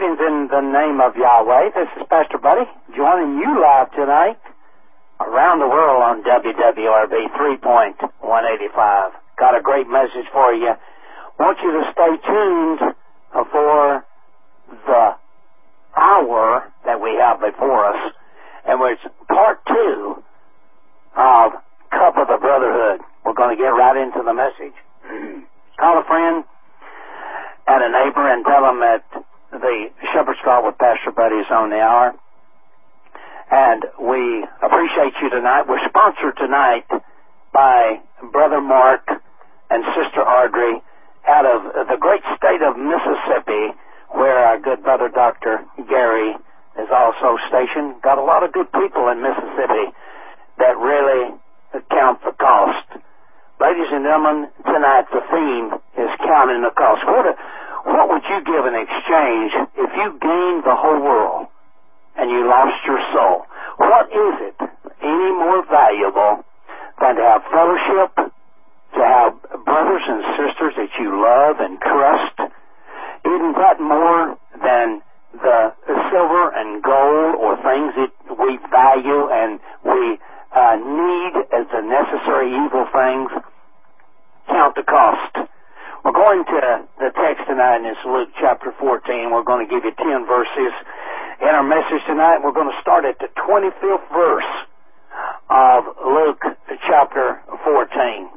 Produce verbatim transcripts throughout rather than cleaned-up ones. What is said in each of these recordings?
Greetings in the name of Yahweh. This is Pastor Buddy joining you live tonight around the world on W W R B three point one eighty-five. Got a great message for you. Want you to stay tuned for the hour that we have before us, and it's part two of Cup of the Brotherhood. We're going to get right into the message. Call a friend and a neighbor and tell them that the Shepherd's Call with Pastor Buddy is on the hour. And we appreciate you tonight. We're sponsored tonight by Brother Mark and Sister Audrey out of the great state of Mississippi, where our good brother Doctor Gary is also stationed. Got a lot of good people in Mississippi that really count the cost. Ladies and gentlemen, tonight the theme is counting the cost. What, a, what would you give in exchange if you gained the whole world and you lost your soul? What is it any more valuable than to have fellowship, to have brothers and sisters that you love and trust? Isn't that more than the silver and gold or things that we value and we uh, need as the necessary evil things? Count the cost. We're going to the text tonight, and it's Luke chapter fourteen. We're going to give you ten verses in our message tonight. We're going to start at the twenty-fifth verse of Luke chapter fourteen.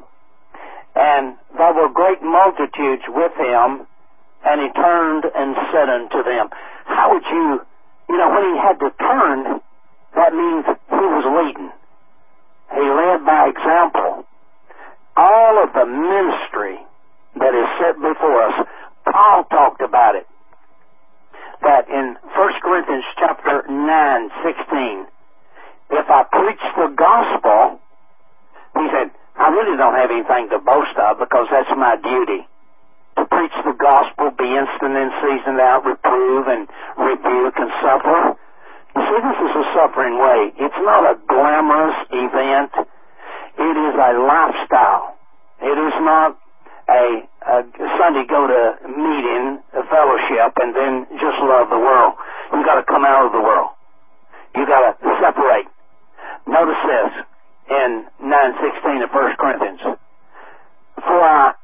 And there were great multitudes with him, and he turned and said unto them. How would you, you know, when he had to turn, that means he was leading. He led by example. All of the ministry that is set before us, Paul talked about it. That in First Corinthians chapter nine, sixteen, if I preach the gospel, he said, I really don't have anything to boast of because that's my duty. To preach the gospel, be instant in season out, reprove and rebuke and suffer. You see, this is a suffering way. It's not a glamorous event. It is a lifestyle. It is not a, a Sunday go to meeting, a fellowship, and then just love the world. You got to come out of the world. You got to separate. Notice this in nine sixteen of First Corinthians. For I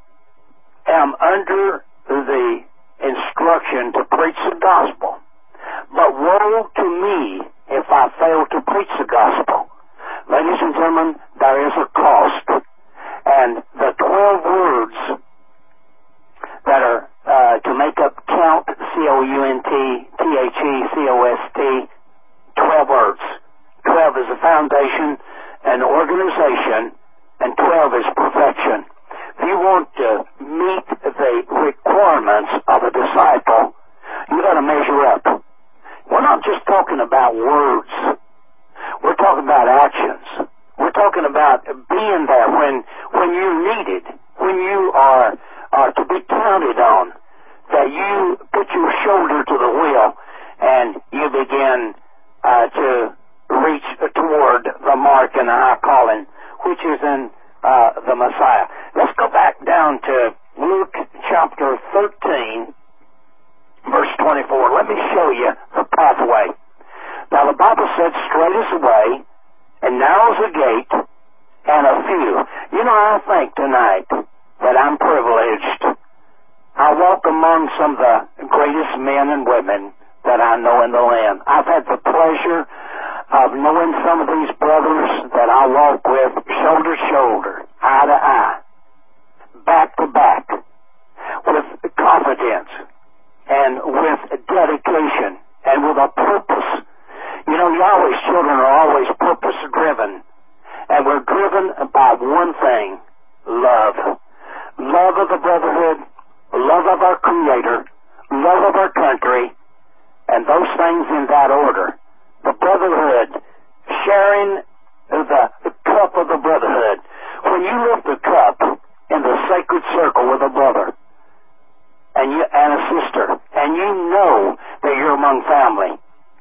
am under the instruction to preach the gospel, but woe to me if I fail to preach the gospel. Ladies and gentlemen, there is a cost, and the twelve words that are uh, to make up count, C O U N T, T H E, C O S T, twelve words. twelve is a foundation, an organization, and twelve is perfection. If you want to meet the requirements of a disciple, you got to measure up. We're not just talking about words. We're talking about actions. We're talking about being there when when you're needed, when you are, are to be counted on, that you put your shoulder to the wheel and you begin uh, to reach toward the mark and the high calling, which is in uh, the Messiah. Let's go back down to Luke chapter thirteen, verse twenty-four. Let me show you the pathway. Now the Bible said, straight is the way, and narrow is the gate, and a few. You know, I think tonight that I'm privileged. I walk among some of the greatest men and women that I know in the land. I've had the pleasure of knowing some of these brothers that I walk with shoulder to shoulder, eye to eye, back to back, with confidence and with dedication and with a purpose. You know, Yahweh's children are always purpose-driven, and we're driven by one thing, love. Love of the brotherhood, love of our Creator, love of our country, and those things in that order. The brotherhood, sharing the, the cup of the brotherhood. When you lift the cup in the sacred circle with a brother and you and a sister, and you know that you're among family,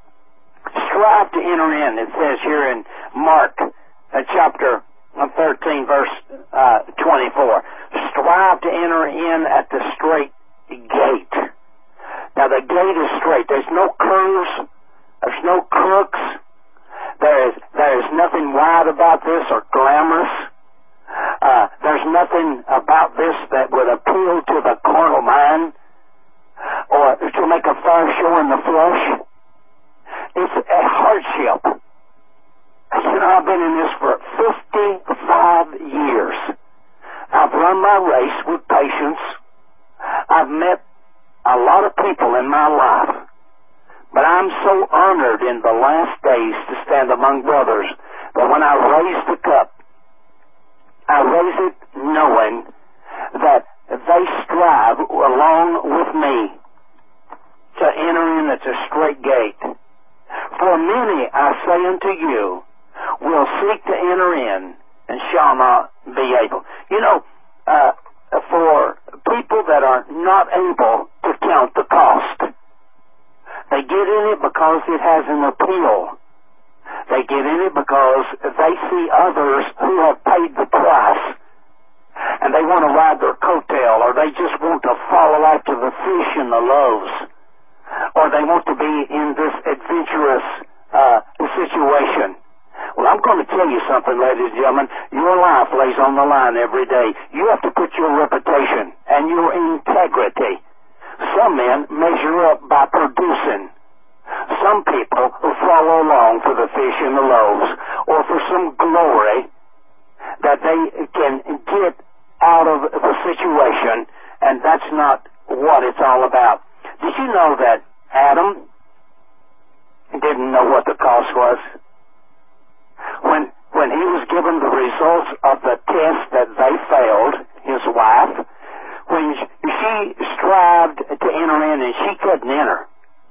strive to enter in. It says here in Mark uh, chapter thirteen, verse uh, twenty-four, strive to enter in at the straight gate. Now the gate is straight. There's no curves. There's no crooks. There is, there is nothing wild about this or glamorous. Uh, there's nothing about this that would appeal to the carnal mind or to make a fair show in the flesh. It's a hardship. You know, I've been in this for fifty-five years. I've run my race with patience. I've met a lot of people in my life. But I'm so honored in the last days to stand among brothers that when I raise the cup, I raise it knowing that they strive along with me to enter in at a straight gate. For many, I say unto you, will seek to enter in and shall not be able. You know, uh, for people that are not able to count the cost, they get in it because it has an appeal. They get in it because they see others who have paid the price, and they want to ride their coattail, or they just want to follow after the fish and the loaves, or they want to be in this adventurous uh, situation. Well, I'm going to tell you something, ladies and gentlemen. Your life lays on the line every day. You have to put your reputation and your integrity. Some men measure up by producing. Some people who follow along for the fish and the loaves, or for some glory that they can get out of the situation, and that's not what it's all about. Did you know that Adam didn't know what the cost was? When when he was given the results of the test that they failed, his wife, when she strived to enter in and she couldn't enter,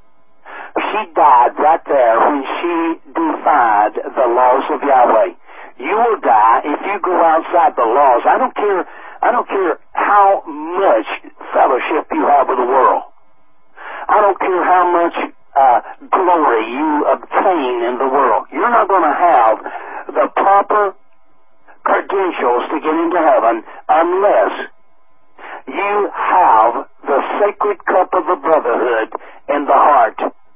she died right there when she defied the laws of Yahweh. You will die if you go outside the laws. I don't care, I don't care how much fellowship you have with the world. I don't care how much uh, glory you obtain in the world. You're not going to have the proper credentials to get into heaven unless you have the sacred cup of the brotherhood in the heart.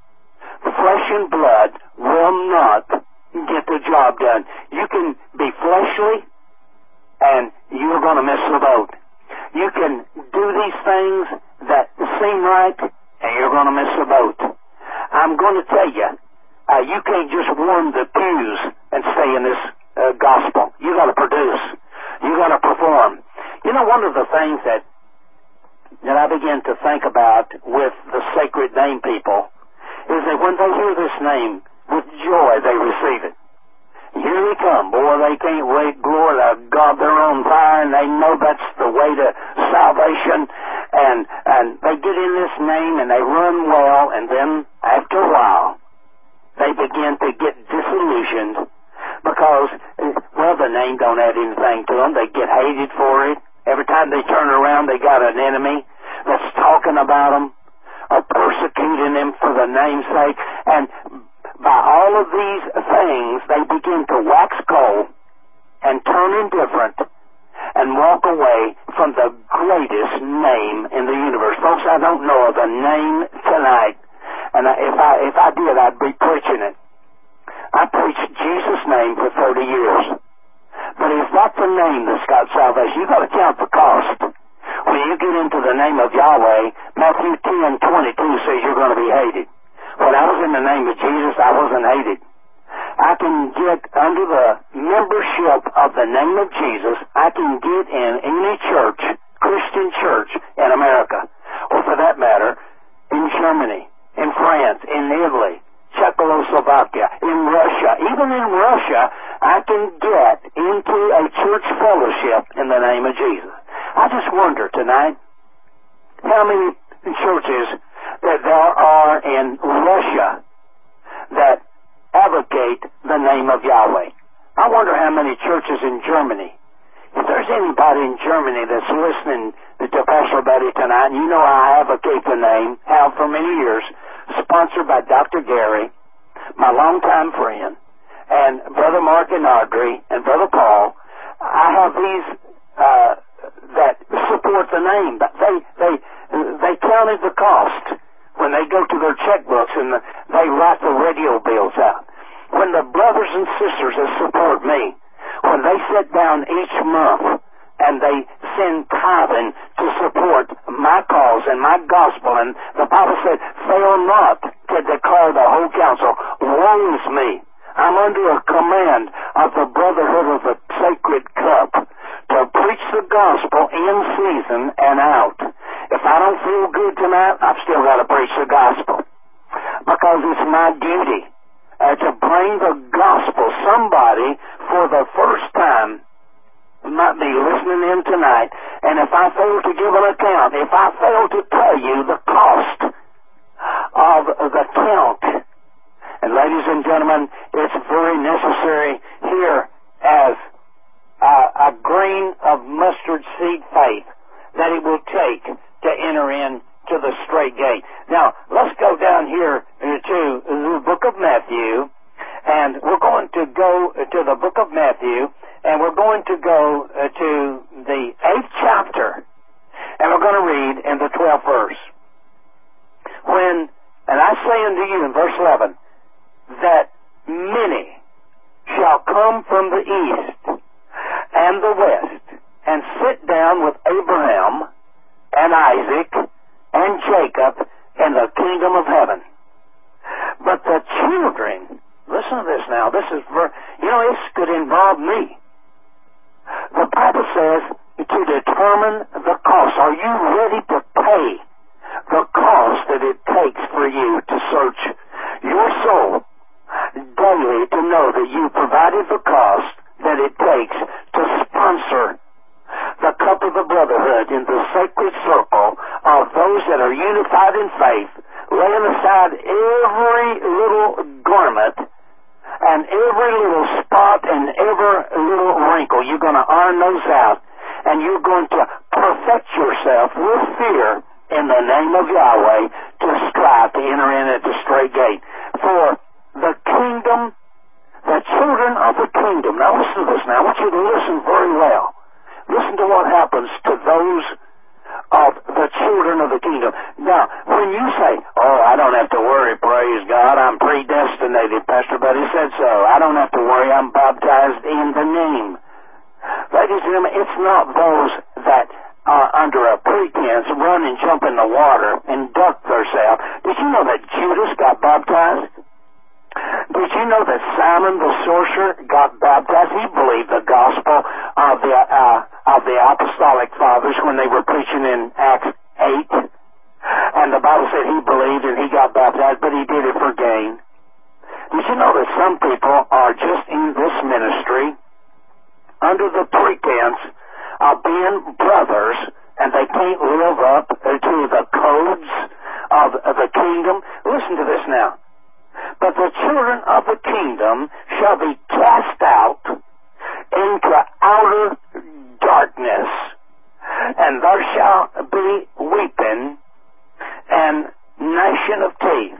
Flesh and blood will not get the job done. You can be fleshly and you're going to miss the boat. You can do these things that seem right and you're going to miss the boat. I'm going to tell you, uh, you can't just warm the pews and stay in this uh, gospel. You got to produce. You got to perform. You know, one of the things that that I begin to think about with the sacred name people is that when they hear this name, with joy they receive it. Here they come. Boy, they can't wait. Glory to God, they're on fire, and they know that's the way to salvation. And and they get in this name, and they run well, and then after a while, they begin to get disillusioned because, well, the name don't add anything to them. They get hated for it. Every time they turn around, they got an enemy that's talking about them or persecuting them for the name's sake. And by all of these things, they begin to wax cold and turn indifferent and walk away from the greatest name in the universe. Folks, I don't know of a name tonight, and if I if I did, I'd be preaching it. I preached Jesus' name for thirty years. But if that's the name that's got salvation, you've got to count the cost. When you get into the name of Yahweh, Matthew ten twenty-two says you're going to be hated. When I was in the name of Jesus, I wasn't hated. I can get under the membership of the name of Jesus. I can get in any church, Christian church in America, or for that matter, in Germany, in France, in Italy, Czechoslovakia, in Russia. Even in Russia, I can get into a church fellowship in the name of Jesus. I just wonder tonight how many churches that there are in Russia that advocate the name of Yahweh. I wonder how many churches in Germany. If there's anybody in Germany that's listening to Pastor Buddy tonight, and you know I advocate the name, have for many years, sponsored by Doctor Gary, my longtime friend, and Brother Mark and Audrey, and Brother Paul. I have these uh, that support the name, but they they they counted the cost when sisters that support me, when they sit down each month and they send tithing to support my cause and my gospel, and the Bible said, fail not to declare the whole counsel. Woe is me. I'm under a command of the Brotherhood of the Sacred Cup to preach the gospel in season and out. If I don't feel good tonight, I've still got to preach the gospel, because it's my duty uh, to bring the gospel. Somebody, for the first time, might be listening in tonight, and if I fail to give an account, if I fail to tell you the cost of the count, and ladies and gentlemen, it's very necessary here as a, a grain of mustard seed faith that it will take to enter into the straight gate. Now, let's go down here to the book of Matthew, and we're going to go to the book of Matthew, and we're going to go uh, to the eighth chapter, and we're going to read in the twelfth verse. When, and I say unto you in verse eleven, that many shall come from the east and the west, and sit down with Abraham and Isaac and Jacob in the kingdom of heaven. But the children, listen to this now, this is, ver- you know, this could involve me. The Bible says to determine the cost. Are you ready to pay the cost that it takes for you to search your soul daily, to know that you provided the cost that it takes to sponsor the cup of the brotherhood in the sacred circle of those that are unified in faith, laying aside every little garment and every little spot and every little wrinkle. You're going to iron those out, and you're going to perfect yourself with fear in the name of Yahweh to strive to enter in at the straight gate. For the kingdom, the children of the kingdom. Now listen to this now. I want you to listen very well. Listen to what happens to those of the children of the kingdom. Now, when you say, oh, I don't have to worry, praise God, I'm predestinated, Pastor Buddy said so, I don't have to worry, I'm baptized in the name. Ladies and gentlemen, it's not those that are under a pretense run and jump in the water and duck themselves. Did you know that Judas got baptized? Did you know that Simon the sorcerer got baptized? He believed the gospel of the uh, of the apostolic fathers when they were preaching in Acts eight. And the Bible said he believed and he got baptized, but he did it for gain. Did you know that some people are just in this ministry under the pretense of being brothers, and they can't live up to the codes of, of the kingdom? Listen to this now. But the children of the kingdom shall be cast out into outer darkness, and there shall be weeping and gnashing of teeth.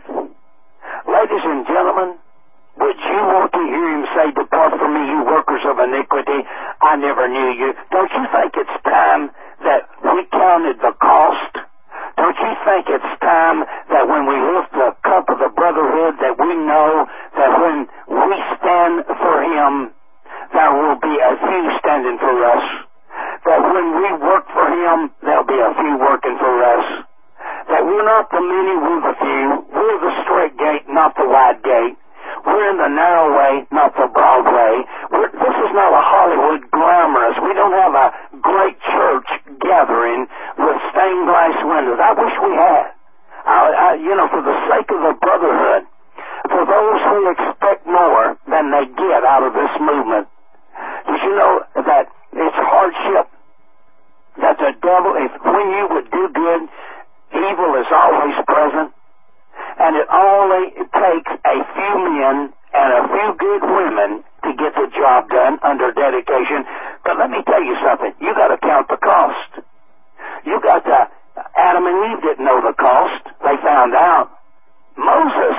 Ladies and gentlemen, would you want to hear him say, depart from me, you workers of iniquity, I never knew you? Don't you think it's time that we counted the cost? Don't you think it's time that when we lift the cup of the brotherhood, that we know that when we stand for him, there will be a few standing for us? That when we work for him, there'll be a few working for us? That we're not the many, we're the few. We're the straight gate, not the wide gate. We're in the narrow way, not the broad way. We're, this is not a Hollywood glamorous. We don't have a great church gathering with stained glass windows. I wish we had. I, I, you know, for the sake of the brotherhood, for those who expect more than they get out of this movement. Did you know that it's hardship? That the devil, if when you would do good, evil is always present. And it only takes a few men and a few good women to get the job done under dedication. But let me tell you something. You got to count the cost. You got to, Adam and Eve didn't know the cost. They found out. Moses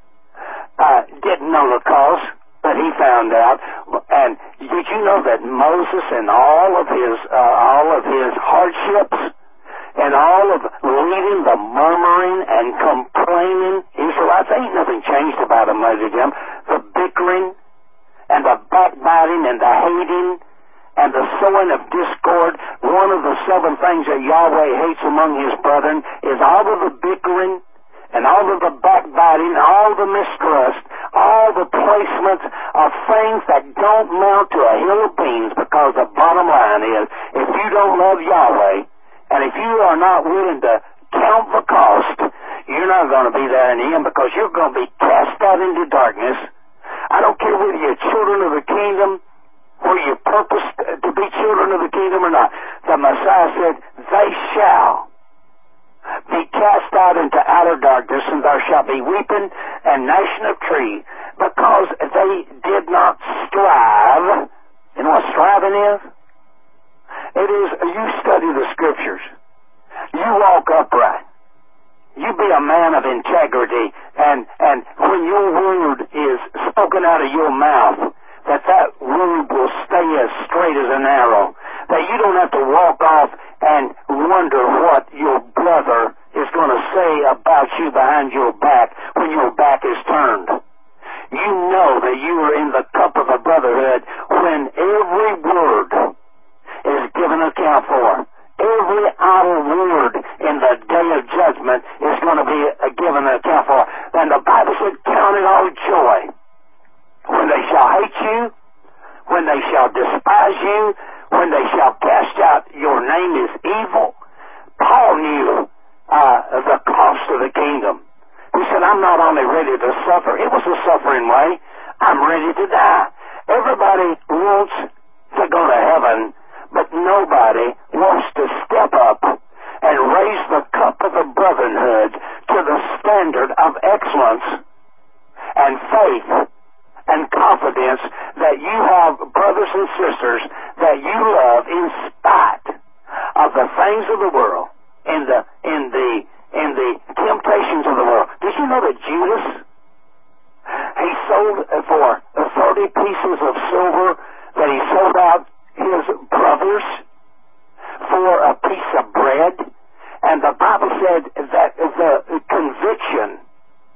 uh, didn't know the cost, but he found out. And did you know that Moses and all of his uh, all of his hardships and all of leading the murmuring and complaining Israelites, ain't nothing changed about them, ladies and gentlemen. The bickering and the backbiting and the hating and the sowing of discord. One of the seven things that Yahweh hates among his brethren is all of the bickering and all of the backbiting, all the mistrust, all the placements of things that don't mount to a hill of beans, because the bottom line is, if you don't love Yahweh, and if you are not willing to count the cost, you're not going to be there in the end, because you're going to be cast out into darkness. I don't care whether you're children of the kingdom, or you purpose to be children of the kingdom or not. The Messiah said, they shall be cast out into outer darkness, and there shall be weeping and gnashing of teeth, because they did not strive. You know what striving is? It is, you study the scriptures. You walk upright. You be a man of integrity, and, and when your word is spoken out of your mouth, that that word will stay as straight as an arrow. That you don't have to walk off and wonder what your brother is going to say about you behind your back when your back is turned. You know that you are in the cup of the brotherhood when every word is given account for. Every idle word in the day of judgment is going to be given account for. And the Bible said, count it all joy when they shall hate you, when they shall despise you, when they shall cast out your name is evil. Paul knew uh, the cost of the kingdom. He said, I'm not only ready to suffer, it was a suffering way, I'm ready to die. Everybody wants to go to heaven, but nobody wants to step up and raise the cup of the brotherhood to the standard of excellence and faith and confidence that you have brothers and sisters that you love in spite of the things of the world, in the in the in the temptations of the world. Did you know that Judas, he sold for thirty pieces of silver, that he sold out his brothers for a piece of bread? And the Bible said that the conviction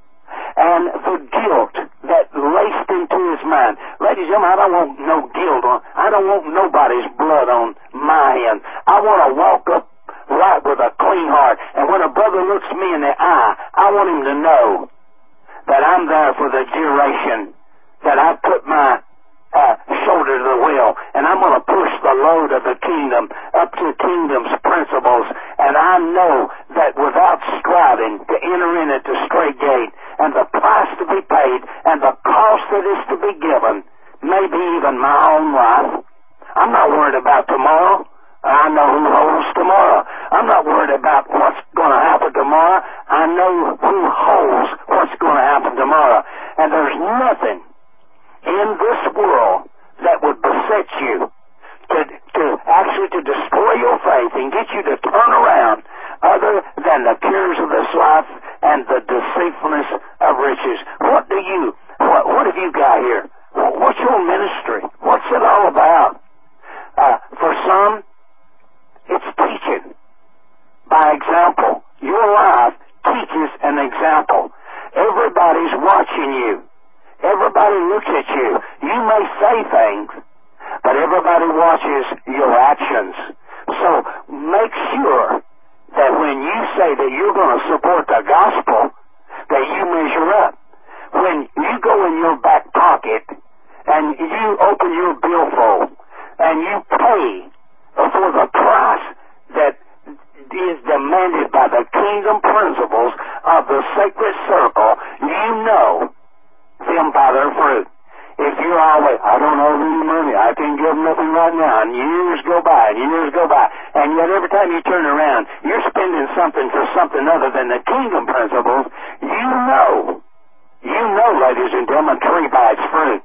and the guilt that laced into his mind. Ladies and gentlemen, I don't want no guilt on, I don't want nobody's blood on my hand. I want to walk up right with a clean heart. And when a brother looks me in the eye, I want him to know that I'm there for the duration, that I put my uh, shoulder to the wheel, and I'm going to push the load of the kingdom up to kingdom's principles. And I know that without striving to enter in at the straight gate, and the price to be paid, and the cost that is to be given, maybe even my own life. I'm not worried about tomorrow. I know who holds tomorrow. I'm not worried about what's going to happen tomorrow. I know who holds what's going to happen tomorrow. And there's nothing in this world that would beset you to, to actually to destroy your faith and get you to turn around other than the cares of this life and the deceitfulness of riches. What do you, what, what have you got here? What's your ministry? What's it all about? Uh, for some, it's teaching by example. Your life teaches an example. Everybody's watching you. Everybody looks at you. You may say things, but everybody watches your actions. So make sure that when you say that you're going to support the gospel, that you measure up. When you go in your back pocket and you open your billfold and you pay for the price that is demanded by the kingdom principles of the sacred circle, you know them by their fruit. If you're always, I don't owe any money, I can give nothing right now, and years go by, and years go by, and yet every time you turn around, you're spending something for something other than the kingdom principles, you know, you know, ladies and gentlemen, tree by its fruit.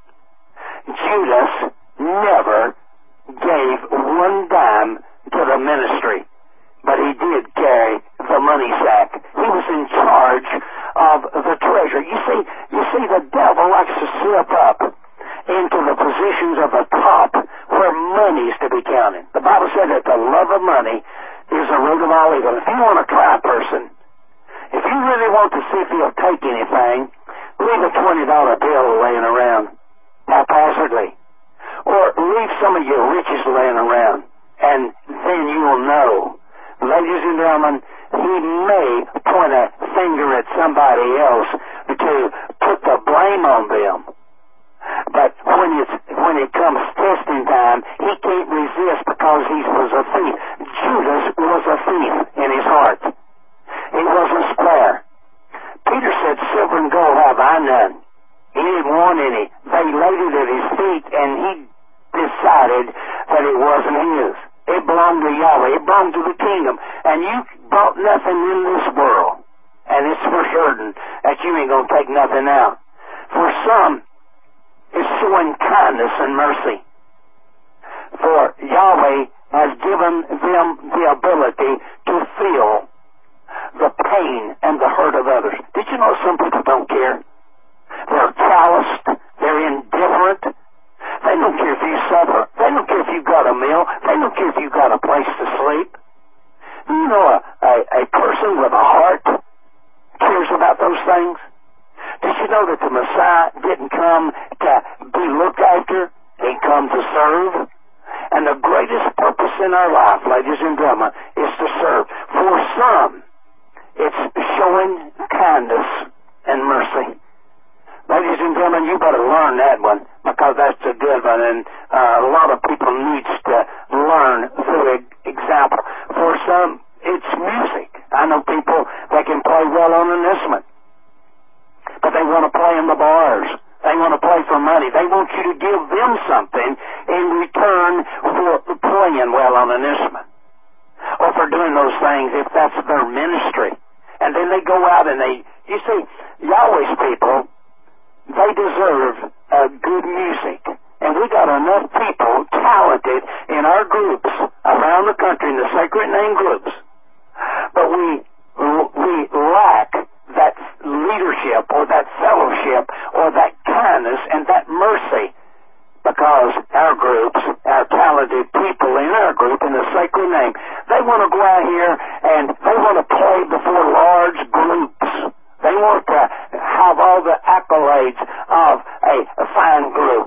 Judas never gave one dime to the ministry, but he did carry the money sack. He was in charge of the treasure. You see, you see, the devil likes to slip up into the positions of the top where money is to be counted. The Bible said that the love of money is the root of all evil. If you want to try a person, if you really want to see if he'll take anything, leave a twenty dollar bill laying around. haphazardly. Or leave some of your riches laying around, and then you'll know. Ladies and gentlemen, he may point a finger at somebody else to put the blame on them. But when it's when it comes testing time, he can't resist because he was a thief. Judas was a thief in his heart. He wasn't square. Peter said, "Silver and gold have I none." He didn't want any. They laid it at his feet, and he decided that it wasn't his. It belonged to Yahweh. It belonged to the kingdom. And you brought nothing in this world. And it's for certain that you ain't going to take nothing out. For some, it's showing kindness and mercy. For Yahweh has given them the ability to feel the pain and the hurt of others. Did you know some people don't care? They're calloused. They're indifferent. They don't care if you suffer. They don't care if you've got a meal. They don't care if you've got a place to sleep. You know, a, a, a person with a heart cares about those things. Did you know that the Messiah didn't come to be looked after? He come to serve. And the greatest purpose in our life, ladies and gentlemen, is to serve. For some, it's showing kindness and mercy. Ladies and gentlemen, you better learn that one, because that's a good one, and uh, a lot of people needs to learn through example. For some, it's music. I know people that can play well on an instrument, but they want to play in the bars. They want to play for money. They want you to give them something in return for playing well on an instrument, or for doing those things if that's their ministry. And then they go out and they, you see, Yahweh's people, they deserve uh, good music. And we got enough people talented in our groups around the country, in the Sacred Name groups. But we we lack that leadership or that fellowship or that kindness and that mercy, because our groups, our talented people in our group, in the Sacred Name, they want to go out here and they want to play before large groups. They want to have all the accolades of a, a fine group.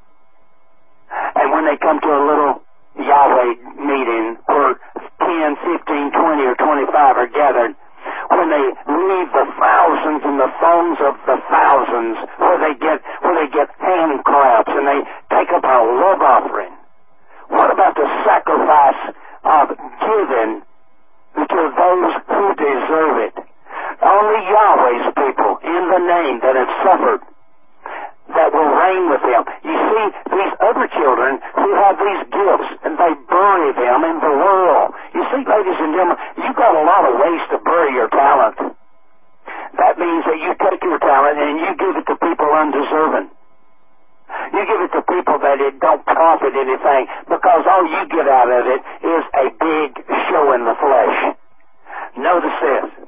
And when they come to a little Yahweh meeting where ten, fifteen, twenty, or twenty-five are gathered, when they leave the thousands and the phones of the thousands, where they get where they get hand claps and they take up a love offering, what about the sacrifice of giving to those who deserve it? Only Yahweh's people in the name that have suffered, that will reign with him. You see, these other children who have these gifts, and they bury them in the world. You see, ladies and gentlemen, you've got a lot of ways to bury your talent. That means that you take your talent and you give it to people undeserving. You give it to people that it don't profit anything, because all you get out of it is a big show in the flesh. Notice this.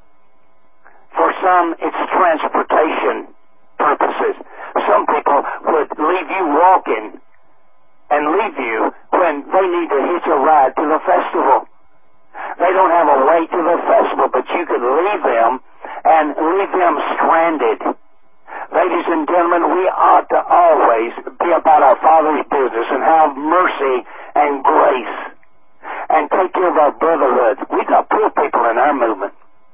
For some, it's transportation purposes. Some people would leave you walking and leave you when they need to hitch a ride to the festival. They don't have a way to the festival, but you could leave them and leave them stranded. Ladies and gentlemen, we ought to always be about our Father's business and have mercy and grace and take care of our brotherhood. We got poor people in our movement.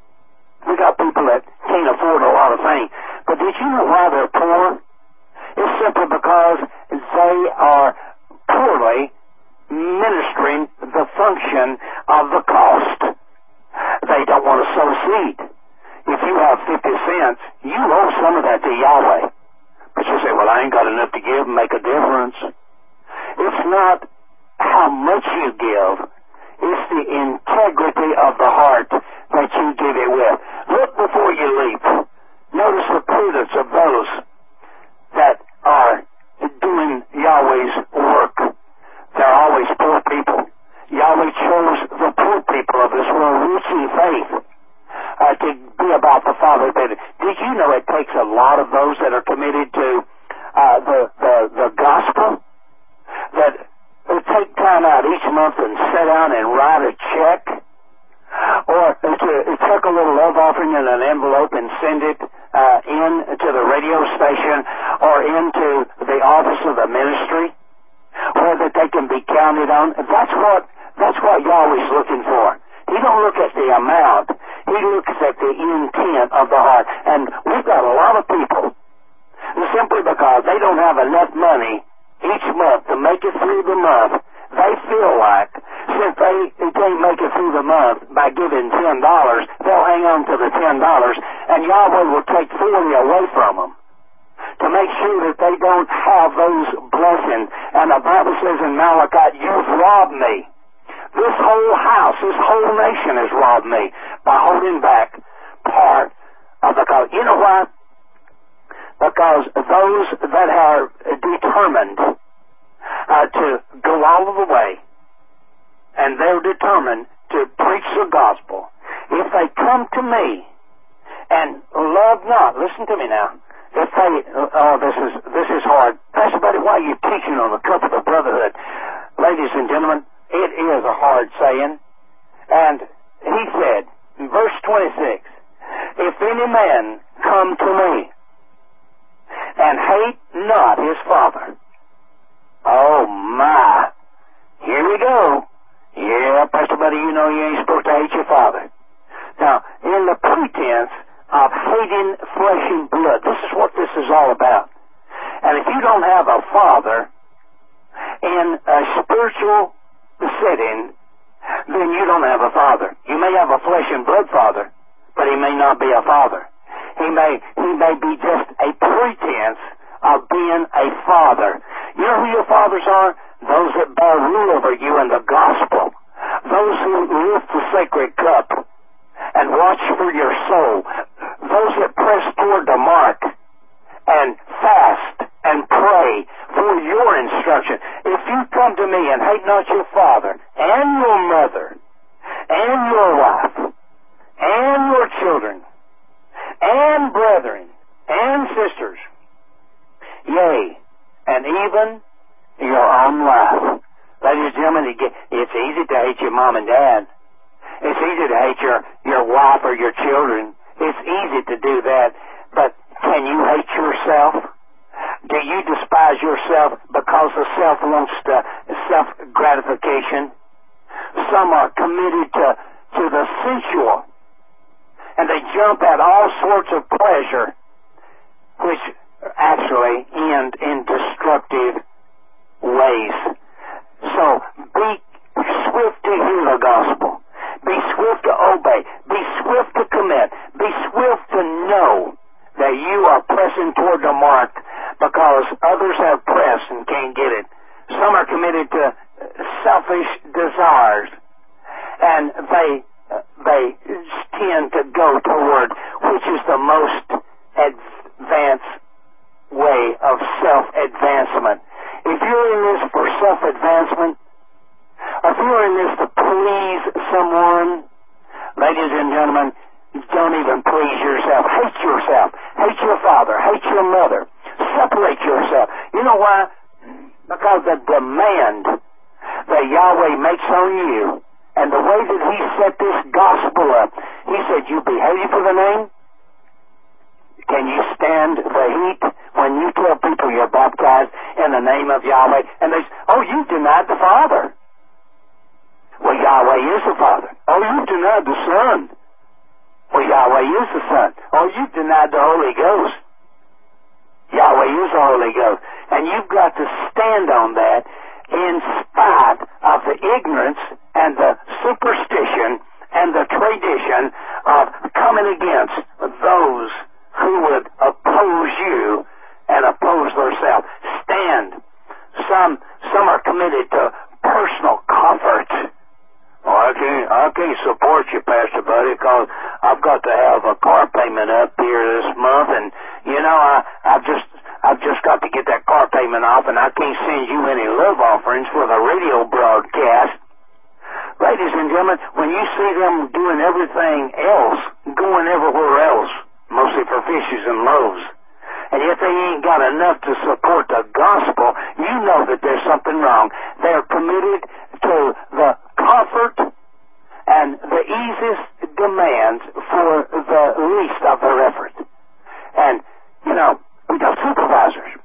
We got people that can't afford a lot of things. But did you know why they're poor? It's simply because they are poorly ministering the function of the cost. They don't want to sow seed. If you have fifty cents, you owe some of that to Yahweh. But you say, well, I ain't got enough to give and make a difference. It's not how much you give. It's the integrity of the heart that you give it with. Look before you leap. Notice the prudence of those that are doing Yahweh's work. They're always poor people. Yahweh chose the poor people of this world, rich in faith, uh, to be about the Father. Did you know it takes a lot of those that are committed to uh, the, the, the gospel, that they take time out each month and sit down and write a check, or to, to take a little love offering in an envelope and send it uh, in to the radio station, or into the office of the ministry, where that they can be counted on. That's what that's what Yahweh's looking for. He don't look at the amount. He looks at the intent of the heart. And we've got a lot of people, simply because they don't have enough money each month to make it through the month, they feel like since they, they can't make it through the month by giving ten dollars, they'll hang on to the ten dollars, and Yahweh will take forty away from them to make sure that they don't have those blessings. And the Bible says in Malachi, you've robbed me. This whole house, this whole nation has robbed me by holding back part of the cost. You know why? Because those that are determined uh, to go all of the way, and they're determined to preach the gospel, if they come to me and love not, listen to me now, if they, oh, this is this is hard. Pastor Buddy, why are you teaching on the cup of the brotherhood? Ladies and gentlemen, it is a hard saying. And he said, in verse twenty-six, if any man come to me and hate not his father. Oh my. Here we go. Yeah, Pastor Buddy, you know you ain't supposed to hate your father. Now, in the pretense of hating flesh and blood, this is what this is all about. And if you don't have a father in a spiritual setting, then you don't have a father. You may have a flesh and blood father, but he may not be a father. He may he may be just a pretense of being a father. You know who your fathers are? Those that bear rule over you in the gospel. Those who lift the sacred cup and watch for your soul. Those that press toward the mark and fast and pray for your instruction. If you come to me and hate not your father and your mother and your wife and your children and brethren and sisters, yea, and even your own life. Ladies and gentlemen, it's easy to hate your mom and dad. It's easy to hate your, your wife or your children. It's easy to do that. But can you hate yourself? Do you despise yourself because the self wants to self-gratification? Some are committed to, to the sensual, and they jump at all sorts of pleasure, which actually end in destructive ways. So be swift to hear the gospel. Be swift to obey. Be swift to commit. Be swift to know that you are pressing toward the mark because others have pressed and can't get it. Some are committed to selfish desires, and they they tend to go toward which is the most advanced way of self-advancement. If you're in this for self-advancement, or if you're in this to please someone, ladies and gentlemen, don't even please yourself. Hate yourself. Hate your father. Hate your mother. Separate yourself. You know why? Because the demand that Yahweh makes on you, and the way that he set this gospel up, he said, you be hated for the name? Can you stand the heat when you tell people you're baptized in the name of Yahweh, and they say, oh, you denied the Father. Well, Yahweh is the Father. Oh, you denied the Son. Well, Yahweh is the Son. Oh, you denied the Holy Ghost. Yahweh is the Holy Ghost. And you've got to stand on that in spite of the ignorance and the superstition and the tradition of coming against those who would oppose you and oppose themselves. Stand. Some some are committed to personal comfort. Oh, I can't I can't support you, Pastor Buddy, because I've got to have a car payment up here this month, and you know I I've just I've just got to get that car payment off, and I can't send you any love offerings for the radio broadcast. Ladies and gentlemen, when you see them doing everything else, going everywhere else, mostly for fishes and loaves, and yet they ain't got enough to support the gospel, you know that there's something wrong. They're committed to the comfort and the easiest demands for the least of their effort. And, you know, we got supervisors.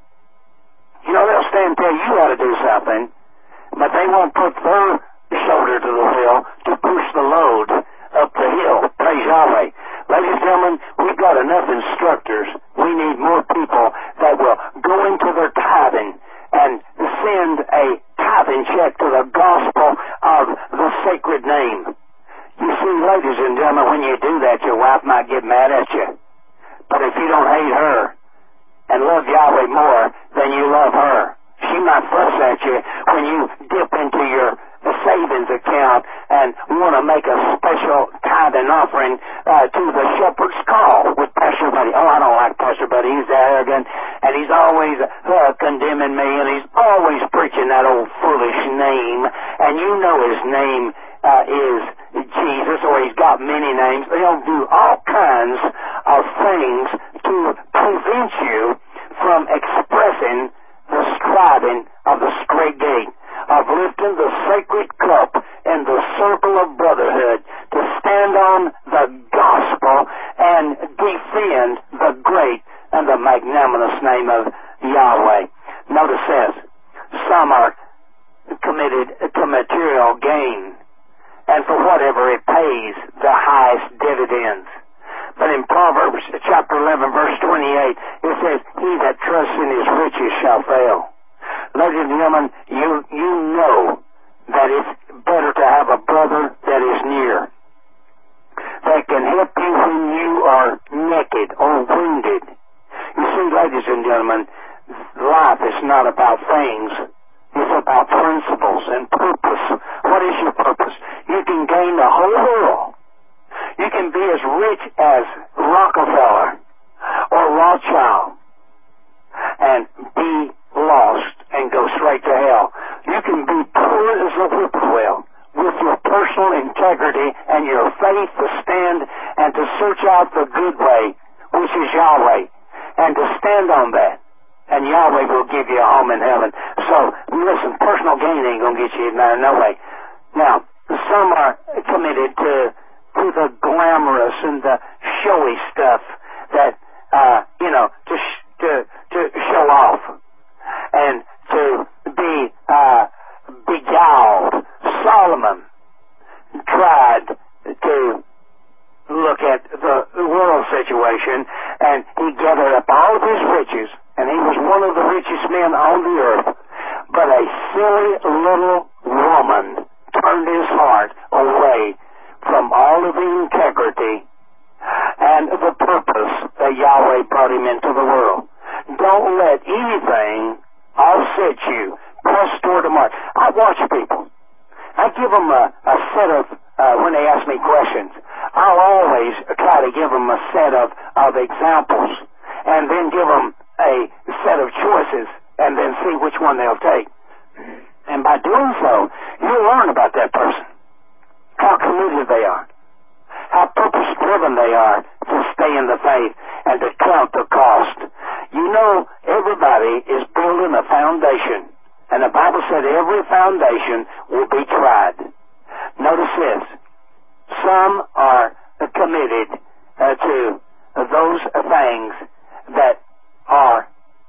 Yahweh. Ladies and gentlemen, we've got enough instructors. We need more people that will go into their tithing and send a tithing check to the gospel of the sacred name. You see, ladies and gentlemen, when you do that, your wife might get mad at you. But if you don't hate her and love Yahweh more than you love her, she might fuss at you when you dip into your savings account and want to make a special tithing offering uh, to the shepherd's call with Pastor Buddy. Oh, I don't like Pastor Buddy. He's arrogant, and he's always uh, condemning me, and he's always preaching that old foolish name. And you know his name uh, is Jesus, or he's got many names. They'll do all kinds of things to prevent you from expressing the striving of the straight gate, of lifting the sacred cup in the circle of brotherhood to stand on the gospel and defend the great and the magnanimous name of Yahweh. Notice this. Some are committed to material gain and for whatever it pays the highest dividends. But in Proverbs chapter eleven, verse twenty-eight, it says, he that trusts in his riches shall fail. Ladies and gentlemen, you, you know that it's better to have a brother that is near, that can help you when you are naked or wounded. You see, ladies and gentlemen, life is not about things. It's about principles and purpose. What is your purpose? You can gain the whole world. You can be as rich as Rockefeller or Rothschild and be lost and go straight to hell. You can be poor as a whippoorwill with your personal integrity and your faith to stand and to search out the good way, which is Yahweh, and to stand on that. And Yahweh will give you a home in heaven. So, listen, personal gain ain't going to get you there, no way. Now, some are committed to to the glamorous and the showy stuff that, uh, you know, to, sh- to, to show off and to be, uh, beguiled. Solomon tried to look at the world situation, and he gathered up all of his riches, and he was one of the richest men on the earth. But a silly little woman turned his heart away from all of the integrity and the purpose that Yahweh brought him into the world. Don't let anything offset you. Press toward the mark. I watch people. I give them a, a set of, uh, when they ask me questions, I'll always try to give them a set of, of examples and then give them a set of choices and then see which one they'll take. And by doing so, you'll learn about that person. How committed they are, how purpose-driven they are to stay in the faith and to count the cost. You know, everybody is building a foundation, and the Bible said every foundation will be tried. Notice this. Some are committed uh, to those things that are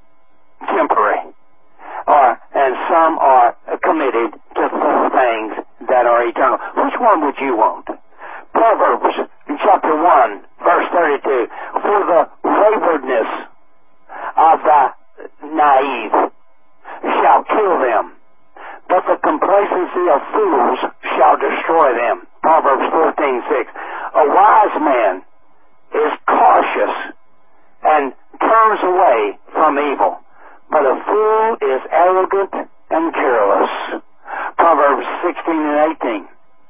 temporary, or, and some are committed to those things that are eternal. Which one would you want? Proverbs chapter one, verse thirty-two. For the waywardness of the naive shall kill them, but the complacency of fools shall destroy them. Proverbs fourteen six. A wise man is cautious and turns away from evil, but a fool is arrogant and careless. Proverbs sixteen and eighteen.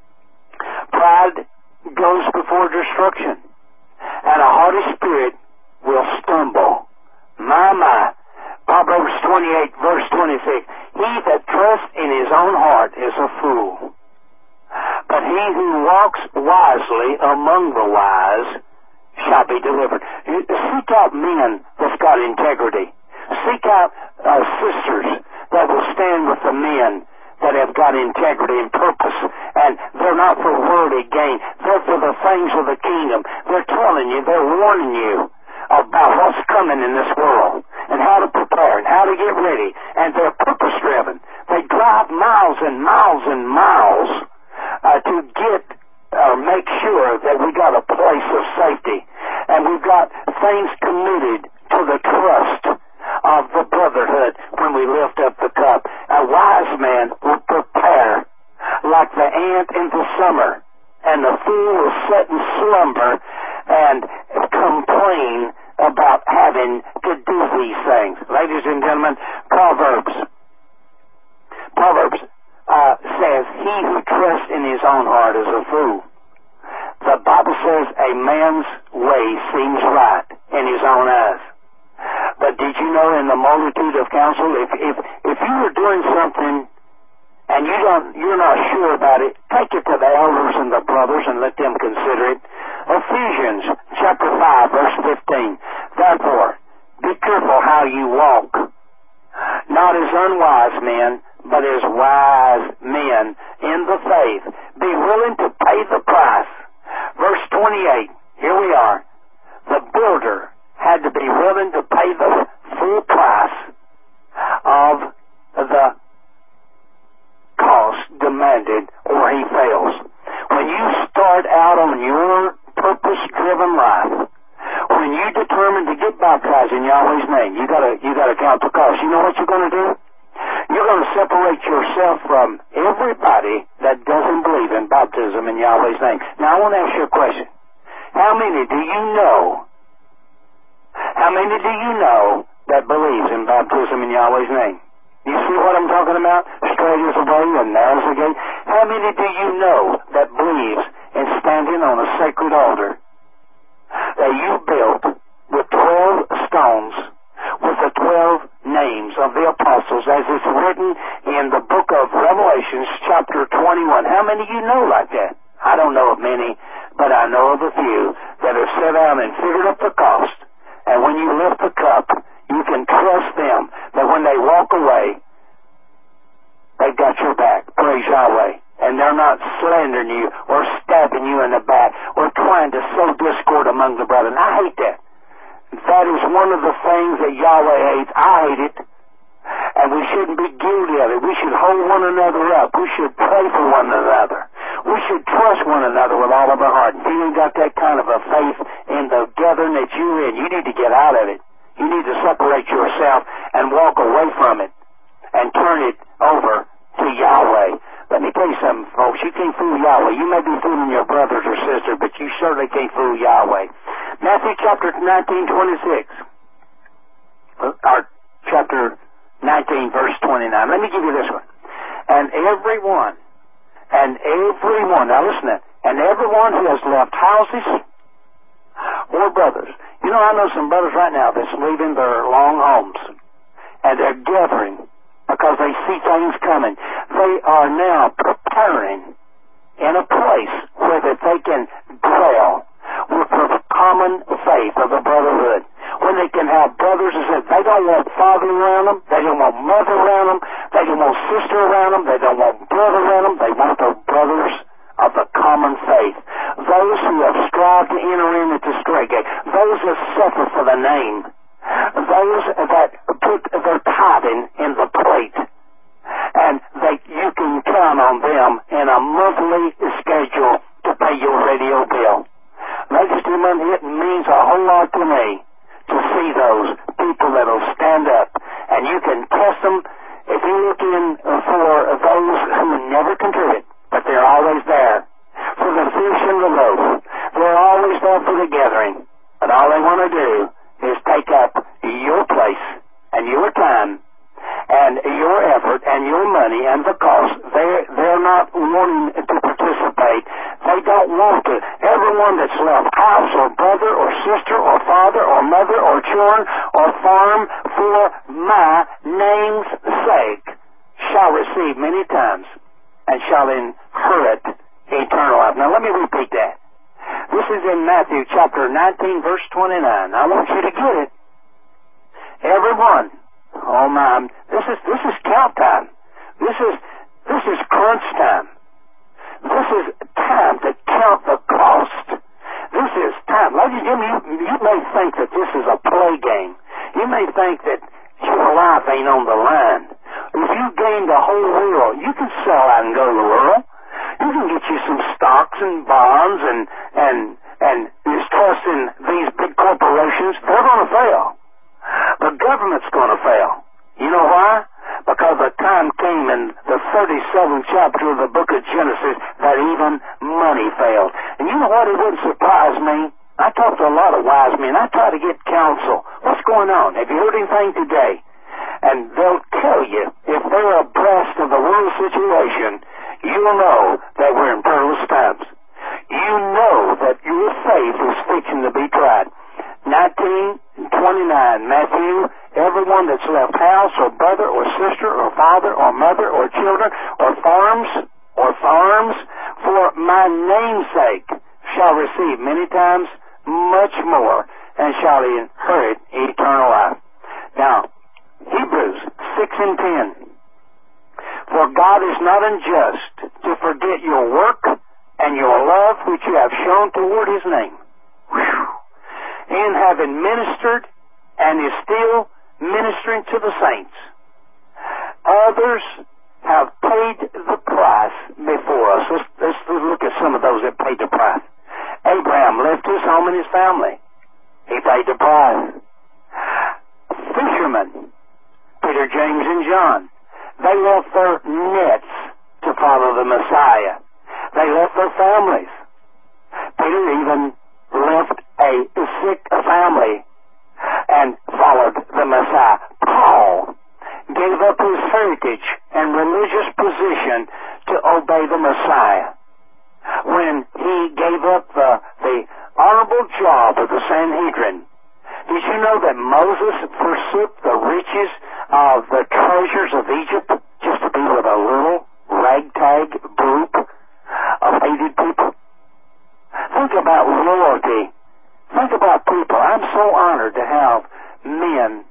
Pride goes before destruction, and a haughty spirit will stumble. My, my. Proverbs twenty-eight, verse twenty-six. He that trusts in his own heart is a fool, but he who walks wisely among the wise shall be delivered. Seek out men that's got integrity. Seek out uh, sisters that will stand with the men that have got integrity and purpose, and they're not for worldly gain. They're for the things of the kingdom. They're telling you, they're warning you about what's coming in this world and how to prepare and how to get ready, and they're purpose-driven. They drive miles and miles and miles uh, to get uh, or make sure that we got a place of safety. And we've got things committed to the trust of the brotherhood when we lift up the cup. A wise man will prepare like the ant in the summer, and the fool will sit in slumber and complain about having to do these things. Ladies and gentlemen, Proverbs. Proverbs uh, says, he who trusts in his own heart is a fool. The Bible says a man's way seems right in his own eyes. But did you know in the multitude of counsel, if if if you were doing something and you don't you're not sure about it, take it to the elders and the brothers and let them consider it. Ephesians chapter five, verse fifteen. Therefore, be careful how you walk, not as unwise men, but as wise men in the faith. Be willing to pay the price. Verse twenty-eight, here we are. The builder had to be willing to pay the full price of the cost demanded, or he fails. When you start out on your purpose-driven life, when you determine to get baptized in Yahweh's name, you gotta you gotta count the cost. You know what you're gonna do? You're gonna separate yourself from everybody that doesn't believe in baptism in Yahweh's name. Now I want to ask you a question. How many do you know? How many do you know that believes in baptism in Yahweh's name? You see what I'm talking about? Straight is the way and narrow is the gate. How many do you know that believes in standing on a sacred altar that you built with twelve stones with the twelve names of the apostles as it's written in the book of Revelations chapter twenty-one? How many of you know like that? I don't know of many, but I know of a few that have sat down and figured up the cost. And when you lift the cup, you can trust them that when they walk away, they've got your back. Praise Yahweh. And they're not slandering you or stabbing you in the back or trying to sow discord among the brethren. I hate that. That is one of the things that Yahweh hates. I hate it. And we shouldn't be guilty of it. We should hold one another up. We should pray for one another. We should trust one another with all of our heart. If you ain't got that kind of a faith in the gathering that you're in, you need to get out of it. You need to separate yourself and walk away from it and turn it over to Yahweh. Let me tell you something, folks. You can't fool Yahweh. You may be fooling your brothers or sisters, but you certainly can't fool Yahweh. Matthew chapter nineteen, twenty-six. Or chapter nineteen, verse twenty-nine. Let me give you this one. And everyone, and everyone, now listen to that, and everyone who has left houses or brothers. You know, I know some brothers right now that's leaving their long homes, and they're gathering because they see things coming. They are now preparing in a place where that they can dwell with the common faith of the brotherhood. When they can have brothers and sisters, they don't want father around them, they don't want mother around them, they don't want sister around them, they don't want brother around them, they want their brothers of the common faith. Those who have strived to enter in at the straight gate, those that suffer for the name, those that put their tithing in the plate, and they, you can count on them in a monthly schedule to pay your radio bill. Ladies and gentlemen, it means a whole lot to me to see those people that will stand up, and you can test them if you're looking for those who never contribute, but they're always there for the fish and the loaf. They're always there for the gathering, but all they want to do is take up your place and your time and your effort and your money and the cost. They're, they're not wanting to participate. They don't want to. Everyone that's left house or brother or sister or father or mother or children or farm for my name's sake shall receive many times and shall inherit eternal life. Now let me repeat that. This is in Matthew chapter nineteen, verse twenty-nine. I want you to get it. Everyone. Oh my, this is this is count time. This is this is crunch time. This is time to count the cost. This is time. Ladies and gentlemen, you, you may think that this is a play game. You may think that your life ain't on the line. If you gain the whole world, you can sell out and go to the world. You can get you some stocks and bonds and, and, and this trust in these big corporations. They're going to fail. The government's going to fail. You know why? Because the time came in the thirty-seventh chapter of the book of Genesis that even money failed. And you know what? It wouldn't surprise me. I talked to a lot of wise men. I try to get counsel. What's going on? Have you heard anything today? And they'll tell you, if they're abreast of the world situation, you'll know that we're in perilous times. You know that your faith is fixing to be tried. nineteen twenty-nine, Matthew, everyone that's left house or brother or sister or father or mother or children or farms or farms for my name's sake shall receive many times much more and shall inherit eternal life. Now, Hebrews six and ten. For God is not unjust to forget your work and your love which you have shown toward his name. Whew. In having ministered and is still ministering to the saints. Others have paid the price before us. Let's, let's look at some of those that paid the price. Abraham left his home and his family. He paid the price. Fishermen, Peter, James, and John, they left their nets to follow the Messiah. They left their families. Peter even left a sick family and followed the Messiah. Paul gave up his heritage and religious position to obey the Messiah. When he gave up the, the honorable job of the Sanhedrin, did you know that Moses forsook the riches of the treasures of Egypt just to be with a little ragtag group of hated people? Think about loyalty. Think about people. I'm so honored to have men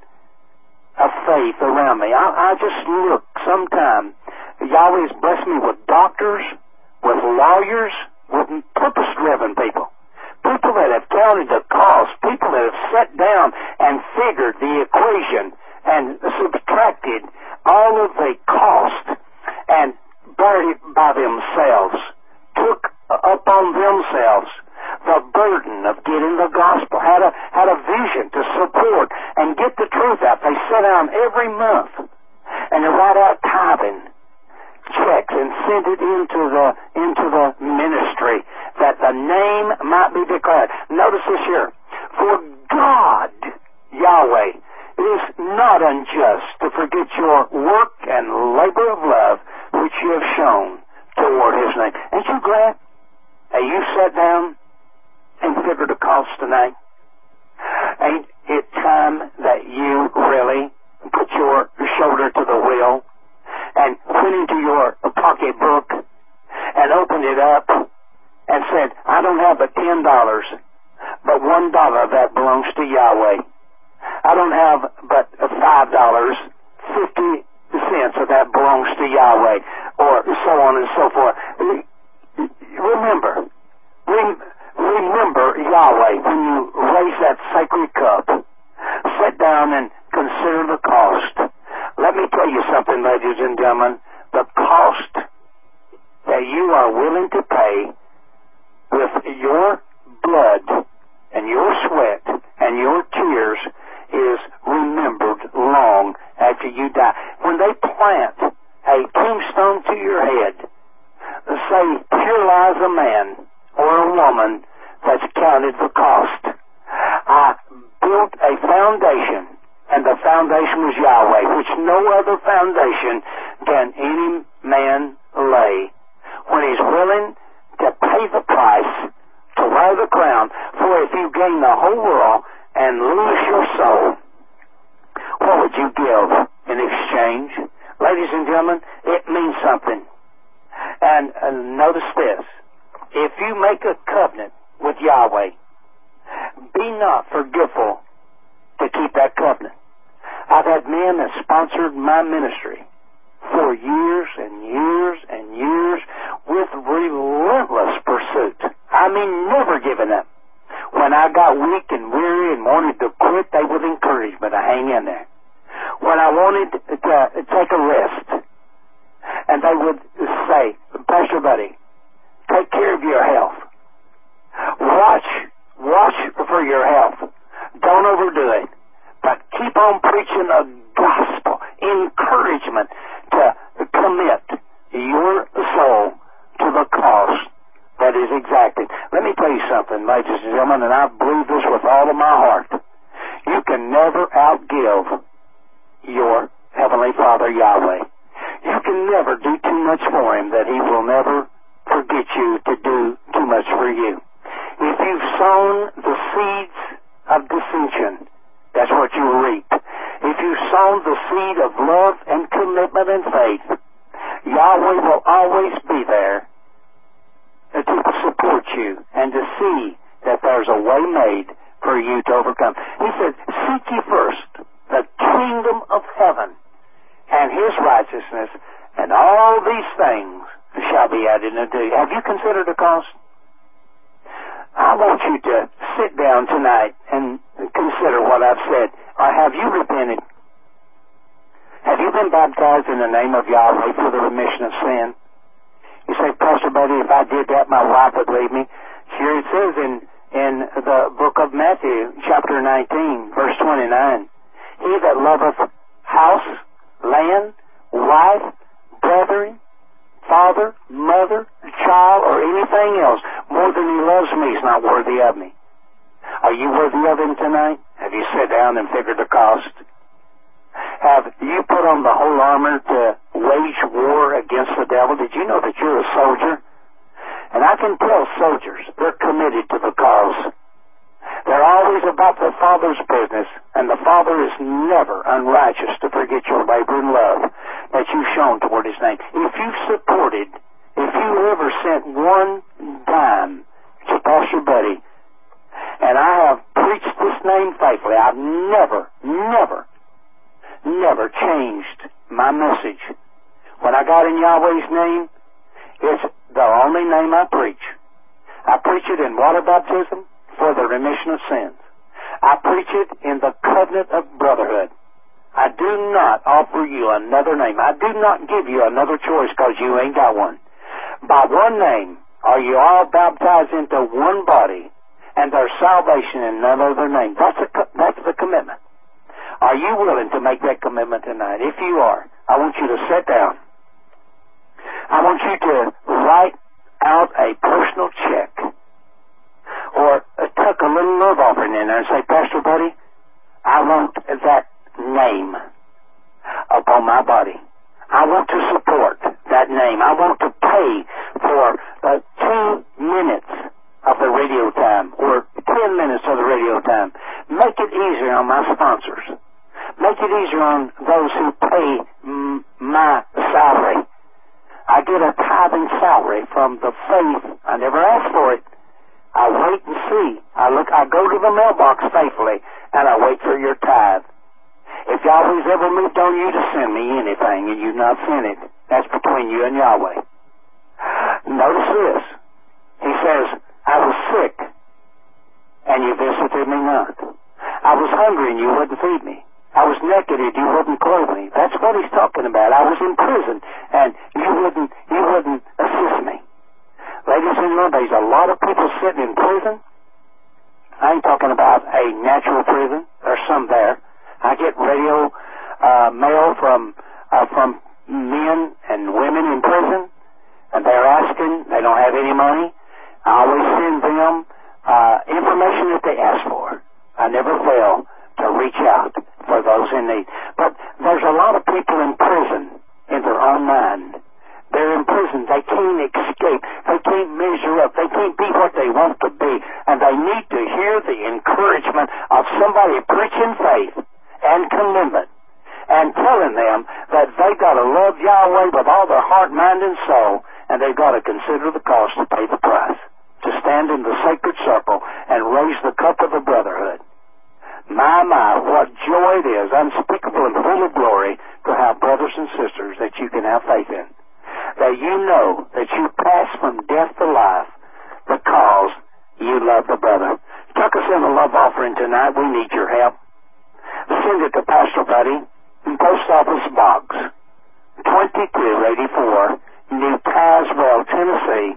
of faith around me. I, I just look sometime. Yahweh's blessed me with doctors, with lawyers, with purpose-driven people. People that have counted the cost. People that have sat down and figured the equation and subtracted all of the cost and buried it by themselves. Took upon themselves the burden of getting the gospel, had a, had a vision to support and get the truth out. They sit down every month and they write out tithing checks and send it into the, into the ministry that the name might be declared. Notice this here. For God, Yahweh, is not unjust to forget your work and labor of love which you have shown toward his name. Ain't you glad that you sat down and figured the cost tonight? Ain't it time that you really put your shoulder to the wheel and went into your pocketbook and opened it up and said, I don't have but ten dollars, but one dollar of that belongs to Yahweh. I don't have but five dollars, fifty cents of that belongs to Yahweh, or so on and so forth. Remember, rem- remember Yahweh when you raise that sacred cup. Sit down and consider the cost. Let me tell you something, ladies and gentlemen. The cost that you are willing to pay with your blood and your sweat and your tears is remembered long after you die. When they plant a tombstone to your head, say, here lies a man or a woman that's counted for cost. I built a foundation, and the foundation was Yahweh, which no other foundation can any man lay. When he's willing to pay the price, to wear the crown, for if you gain the whole world and lose your soul, what would you give in exchange? Ladies and gentlemen, it means something. And uh, notice this. If you make a covenant with Yahweh, be not forgetful to keep that covenant. I've had men that sponsored my ministry for years and years and years with relentless pursuit. I mean, never giving up. When I got weak and weary and wanted to quit, they would encourage me to hang in there. When I wanted to take a rest, and they would say, Pastor Buddy, Take care of your health. Watch, watch for your health. Don't overdo it. But keep on preaching the gospel, encouragement to commit your soul to the cause that is exacted. Let me tell you something, ladies and gentlemen, and I believe this with all of my heart. You can never outgive your Heavenly Father, Yahweh. You can never do too much for Him that He will never forget you to do too much for you. If you've sown the seeds of dissension, that's what you will reap. If you've sown the seed of love and commitment and faith, Yahweh will always be there to support you and to see that there's a way made for you to overcome. He said, seek ye first the kingdom of heaven and His righteousness, and all these things shall be added unto you. Have you considered the cost? I want you to sit down tonight and consider what I've said. Or have you repented? Have you been baptized in the name of Yahweh for the remission of sin? You say, Pastor Buddy, if I did that, my wife would leave me. Here it says in, in the book of Matthew, chapter nineteen, verse twenty-nine, he that loveth house, land, wife, brethren, father, mother, child, or anything else more than he loves me is not worthy of me. Are you worthy of Him tonight? Have you sat down and figured the cost? Have you put on the whole armor to wage war against the devil? Did you know that you're a soldier? And I can tell soldiers, they're committed to the cause. They're always about the Father's business, and the Father is never unrighteous to forget your labor and love that you've shown toward His name. If you've supported, if you ever sent one dime to Pastor Buddy, and I have preached this name faithfully, I've never, never, never changed my message. When I got in Yahweh's name, it's the only name I preach. I preach it in water baptism for the remission of sins. I preach it in the covenant of brotherhood. I do not offer you another name. I do not give you another choice because you ain't got one. By one name are you all baptized into one body, and there's salvation in none other name. That's, a, that's the commitment. Are you willing to make that commitment tonight? If you are, I want you to sit down. I want you to write out a personal check or tuck a little love offering in there and say, Pastor Buddy, I want that name upon my body. I want to support that name. I want to pay for uh, two minutes of the radio time or ten minutes of the radio time. Make it easier on my sponsors. Make it easier on those who pay m- my salary. I get a tithing salary from the faith. I never ask for it. I wait and see. I look. I go to the mailbox faithfully, and I wait for your tithe. If Yahweh's ever moved on you to send me anything and you've not sent it, that's between you and Yahweh. Notice this. He says, I was sick, and you visited me not. I was hungry, and you wouldn't feed me. I was naked, and you wouldn't clothe me. That's what he's talking about. I was in prison, and you wouldn't, you wouldn't assist me. Ladies and gentlemen, there's a lot of people sitting in prison. I ain't talking about a natural prison. There's some there. I get radio uh, mail from uh, from men and women in prison, and they're asking. They don't have any money. I always send them uh, information that they ask for. I never fail to reach out for those in need. But there's a lot of people in prison in their own mind. They're in prison. They can't escape. They can't measure up. They can't be what they want to be. And they need to hear the encouragement of somebody preaching faith and commitment and telling them that they've got to love Yahweh with all their heart, mind, and soul, and they've got to consider the cost to pay the price, to stand in the sacred circle and raise the cup of the brotherhood. My, my, what joy it is, unspeakable and full of glory, to have brothers and sisters that you can have faith in. That you know that you pass from death to life because you love the brother. Tuck us in a love offering tonight. We need your help. Send it to Pastor Buddy, Post Office Box twenty-two eighty-four, New Tazewell, Tennessee,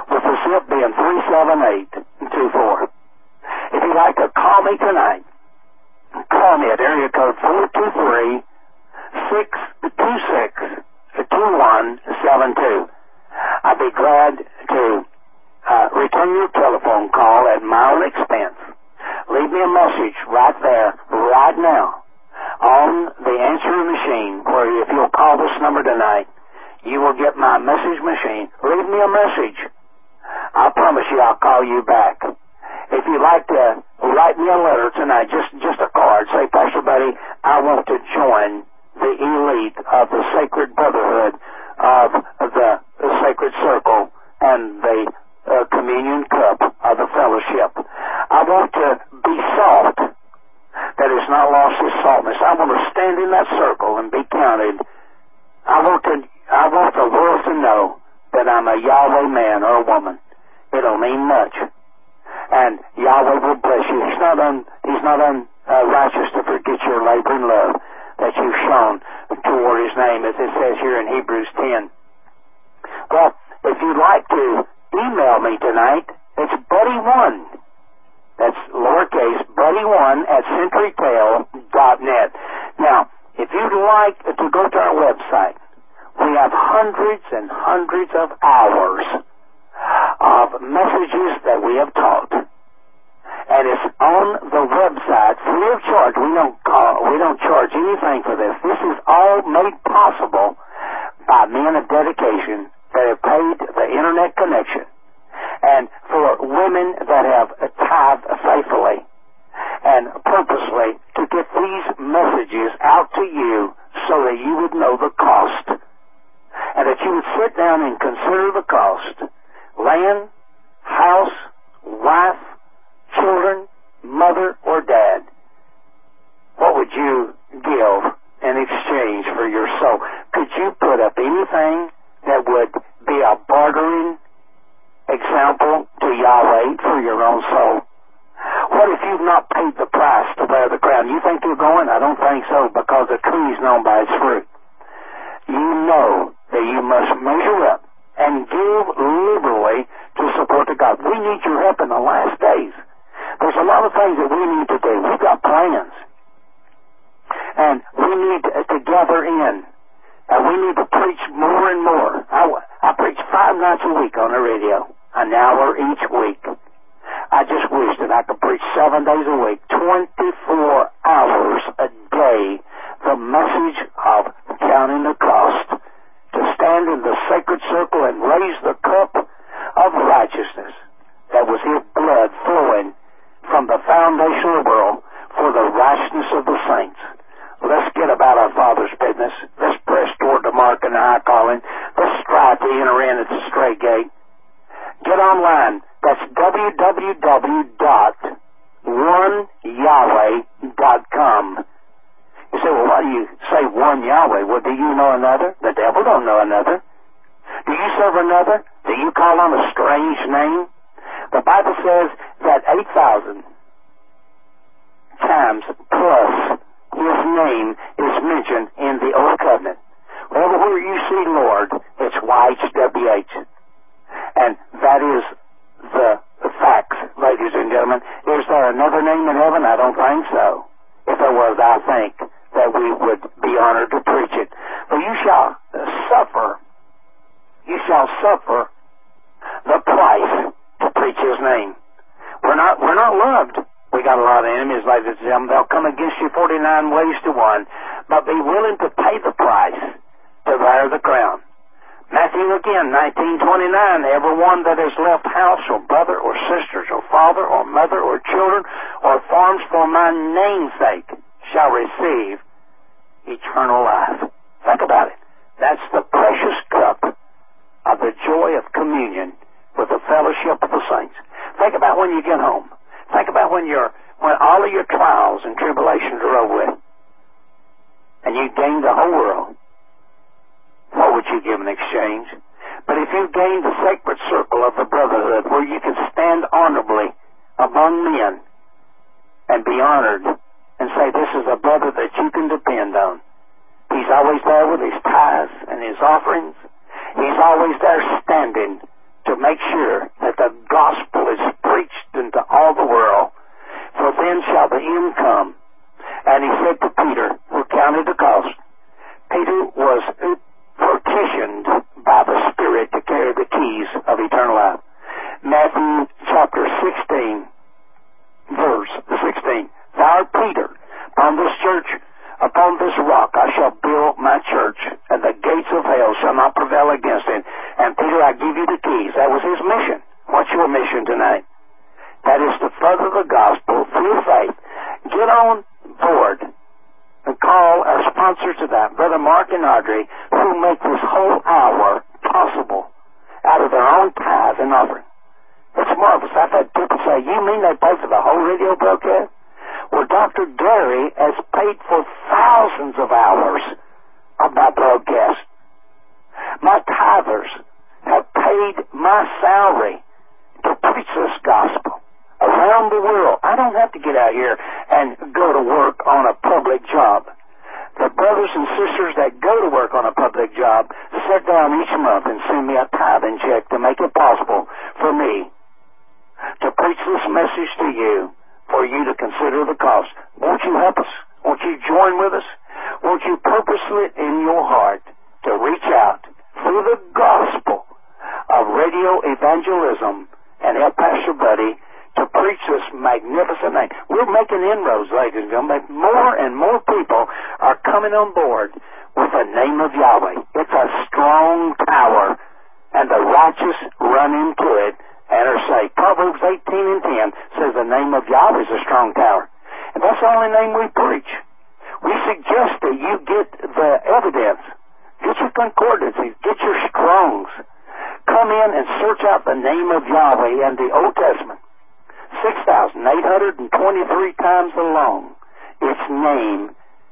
with the zip being three seven eight two four. If you'd like to call me tonight, call me at area code four two three, six two six, two one seven two. I'd be glad to uh, return your telephone call at my own expense. Leave me a message right there, right now, on the answering machine, where if you'll call this number tonight, you will get my message machine. Leave me a message. I promise you I'll call you back. If you'd like to write me a letter tonight, just, just a card, say, Pastor Buddy, I want to join the elite of the Sacred Brotherhood of the, the Sacred Circle and the uh, Communion Cup of the Fellowship. I want to be salt that has not lost its saltness. I want to stand in that circle and be counted. I want to, I want the world to know that I'm a Yahweh man or a woman. It'll mean much. And Yahweh will bless you. He's not un, he's not unrighteous uh, to forget your labor and love that you've shown toward his name, as it says here in Hebrews ten. Well, if you'd like to email me tonight, it's buddy one. That's lowercase, buddy one at centurytale dot net. Now, if you'd like to go to our website, we have hundreds and hundreds of hours of messages that we have taught. And it's on the website free of charge. We don't call, we don't charge anything for this. This is all made possible by men of dedication that have paid the internet connection, and for women that have tithed faithfully and purposely to get these messages out to you so that you would know the cost, and that you would sit down and consider the cost. Land, house, wife, children, mother, or dad. What would you give in exchange for your soul? Could you put up anything that would be a bartering example to Yahweh for your own soul? What if you've not paid the price to bear the crown? You think you're going? I don't think so, because a tree is known by its fruit. You know that you must measure up and give liberally to support the God. We need your help in the last days. There's a lot of things that we need to do. We've got plans. And we need to, to gather in. And we need to preach more and more. I, I preach five nights a week on the radio, an hour each week. I just wish that I could preach seven days a week, twenty-four hours a day, the message of counting the cost, to stand in the sacred circle and raise the cup of righteousness that was his blood flowing from the foundation of the world for the righteousness of the saints. Let's get about our Father's business. Let's press toward the mark and the high calling. Let's strive to enter in at the straight gate. Get online. That's w w w dot one yahweh dot com. You say, well, why do you say one Yahweh? Well, do you know another? The devil don't know another. Do you serve another? Do you call on a strange name? The Bible says that eight thousand times plus his name is mentioned in the Old Covenant. Everywhere you see Lord, it's Y H W H. And that is the, the facts, ladies and gentlemen. Is there another name in heaven? I don't think so. If there was, I think that we would be honored to preach it. But you shall suffer, you shall suffer the price to preach his name. We're not, we're not loved. We got a lot of enemies, ladies and gentlemen. They'll come against you forty-nine ways to one, but be willing to pay the price to bear the crown. Matthew again, nineteen twenty-nine, everyone that has left house or brother or sisters or father or mother or children or farms for my name's sake shall receive eternal life. Think about it. That's the precious cup of the joy of communion with the fellowship of the saints. Think about when you get home. Think about when you're, when all of your trials and tribulations are over with, and you gain the whole world. What would you give in exchange? But if you gain the sacred circle of the brotherhood, where you can stand honorably among men and be honored and say, this is a brother that you can depend on. He's always there with his tithes and his offerings. He's always there standing to make sure that the gospel is preached into all the world, for then shall the end come. And he said to Peter, who counted the cost, Peter was petitioned by the Spirit to carry the keys of eternal life. Matthew chapter sixteen, verse sixteen. Thou art Peter, upon this church, upon this rock I shall build my church, and the gates of hell shall not prevail against it. And Peter, I give you the keys. That was his mission. What's your mission tonight? That is to further the gospel through faith. Get on board and call our sponsors to that, Brother Mark and Audrey, who make this whole hour possible out of their own tithe and offering. It's marvelous. I've had people say, you mean they pay for the whole radio broadcast? Well, Doctor Gary has paid for thousands of hours of my broadcast. My tithers have paid my salary to preach this gospel around the world. I don't have to get out here and go to work on a public job. The brothers and sisters that go to work on a public job sit down each month and send me a tithing check to make it possible for me to preach this message to you, for you to consider the cost. Won't you help us? Won't you join with us? Won't you purposely in your heart to reach out through the gospel of radio evangelism and help Pastor Buddy to preach this magnificent name? We're making inroads, ladies and gentlemen. More and more people are coming on board with the name of Yahweh. It's a strong tower, and the righteous run into it and are saved. Proverbs eighteen and ten says the name of Yahweh is a strong tower. And that's the only name we preach. We suggest that you get the evidence. Get your concordances. Get your Strongs. Come in and search out the name of Yahweh in the Old Testament. six thousand eight hundred twenty-three times alone, its name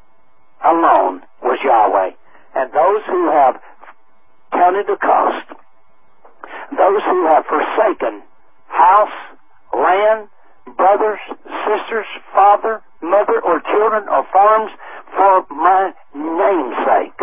alone was Yahweh. And those who have counted the cost, those who have forsaken house, land, brothers, sisters, father, mother, or children, or farms for my name's sake,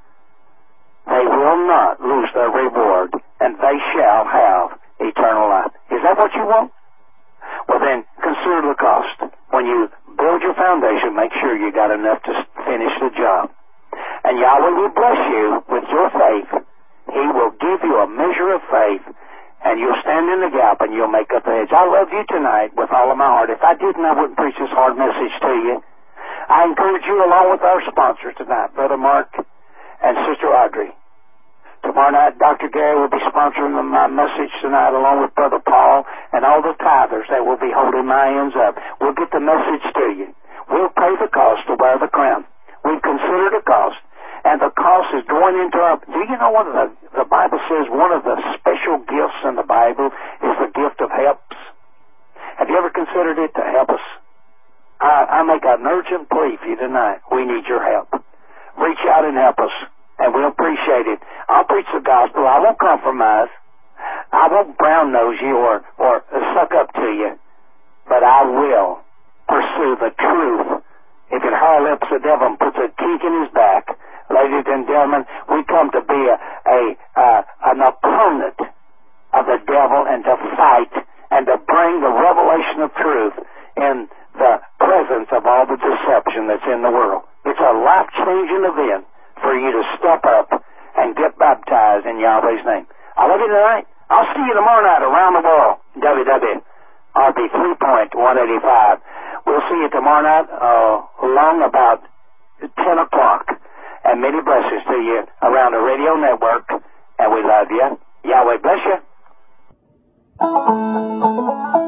they will not lose their reward, and they shall have eternal life. Is that what you want? Well then, consider the cost. When you build your foundation, make sure you got enough to finish the job. And Yahweh will bless you with your faith. He will give you a measure of faith, and you'll stand in the gap and you'll make up the edge. I love you tonight with all of my heart. If I didn't, I wouldn't preach this hard message to you. I encourage you along with our sponsors tonight, Brother Mark and Sister Audrey. Tomorrow night, Doctor Gary will be sponsoring my message tonight along with Brother Paul and all the tithers that will be holding my ends up. We'll get the message to you. We'll pay the cost to wear the crown. We've considered the cost, and the cost is going into our... Do you know what the, the Bible says? One of the special gifts in the Bible is the gift of helps. Have you ever considered it to help us? I, I make an urgent plea for you tonight. We need your help. Reach out and help us, and we'll appreciate it. I'll preach the gospel. I won't compromise. I won't brown nose you or, or suck up to you, but I will pursue the truth. If it harlops the devil and puts a kink in his back, ladies and gentlemen, we come to be a, a uh, an opponent of the devil and to fight and to bring the revelation of truth in the presence of all the deception that's in the world. It's a life-changing event for you to step up and get baptized in Yahweh's name. I love you tonight. I'll see you tomorrow night around the world, W W R B three point one eighty-five. We'll see you tomorrow night uh, along about ten o'clock. And many blessings to you around the radio network. And we love you. Yahweh bless you.